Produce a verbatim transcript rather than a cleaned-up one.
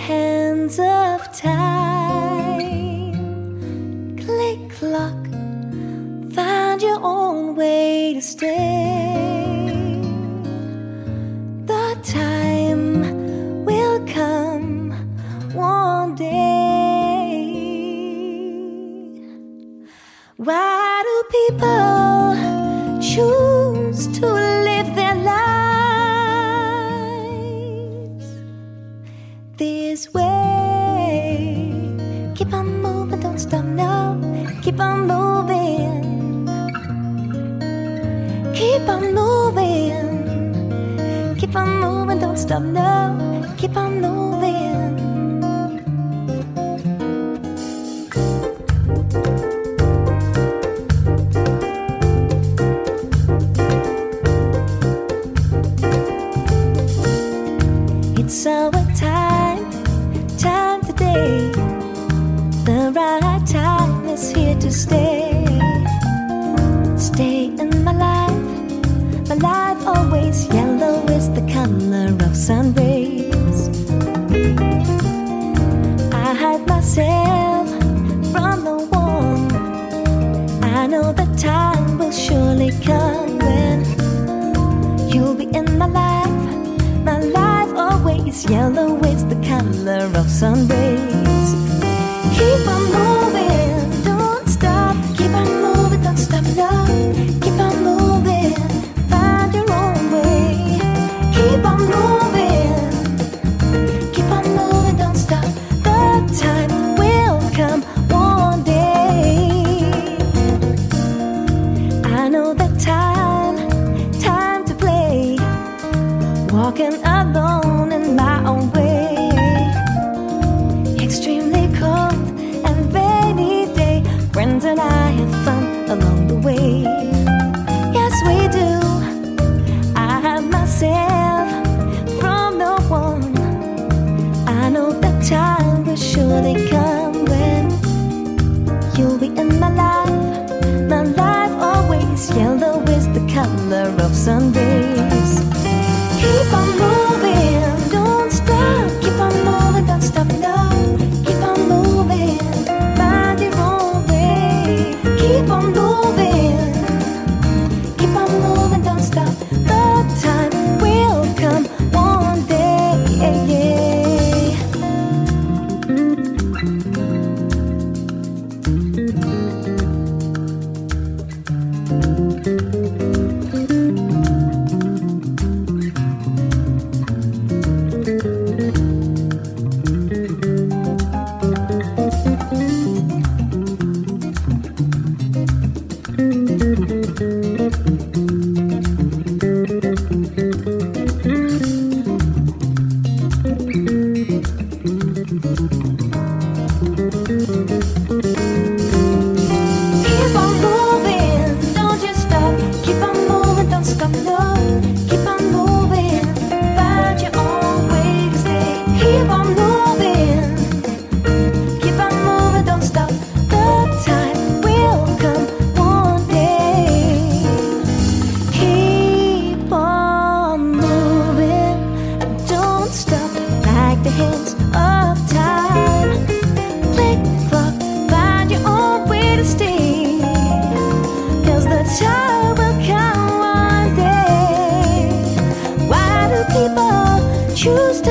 hands of time. Click clock, find your own way to stay. The time will come one day. Why do people choose to live their lives this way? Keep on moving, don't stop now. Keep on moving. Keep on moving. Keep on moving, don't stop now. Keep on moving. It's our time, time today. The right time is here to stay. Stay in my life, my life always. Yellow is the color of sun rays. I hide myself from the warm. I know the time will surely come when you'll be in my life, my life always. Yellow is the color of sun rays. Keep on moving, don't stop. Keep on moving, don't stop now. Keep on moving, find your own way. Keep on moving, keep on moving, don't stop. The time will come one day. I know the time, time to play. Walking alone in my own way. Extremely cold and rainy day. Friends and I have fun along the way. Yes, we do. I have myself from no one. I know the time will surely come when you'll be in my life, my life always. Yellow is the color of sun rays. Keep on moving, don't stop. Keep on moving, don't stop now. Keep on moving, find your own way. Keep on moving, keep on moving, don't stop. The time will come one day. Keep on moving, don't you stop. Keep on moving, don't stop, no. Keep on moving, find your own way to stay. Keep on moving, keep on moving, don't stop. The time will come one day. Keep on moving, don't stop. Like the hands of time. Click clock, find your own way to stay. Cause the time will come one day. Why do people choose to